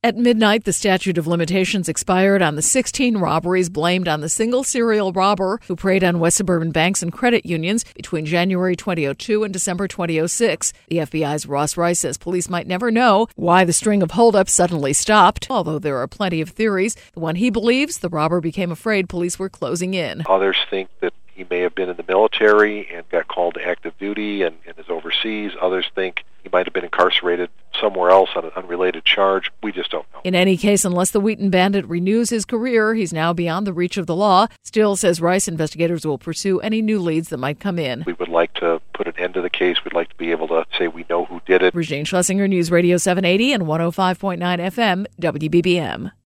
At midnight, the statute of limitations expired on the 16 robberies blamed on the single serial robber who preyed on West Suburban banks and credit unions between January 2002 and December 2006. The FBI's Ross Rice says police might never know why the string of holdups suddenly stopped, although there are plenty of theories. The one he believes, the robber became afraid police were closing in. Others think that he may have been in the military and got called to active duty and is overseas. Others think he might have been incarcerated somewhere else on an unrelated charge. We just don't know. In any case, unless the Wheaton bandit renews his career, he's now beyond the reach of the law. Still, says Rice, investigators will pursue any new leads that might come in. We would like to put an end to the case. We'd like to be able to say we know who did it. Regine Schlesinger, News Radio 780 and 105.9 FM, WBBM.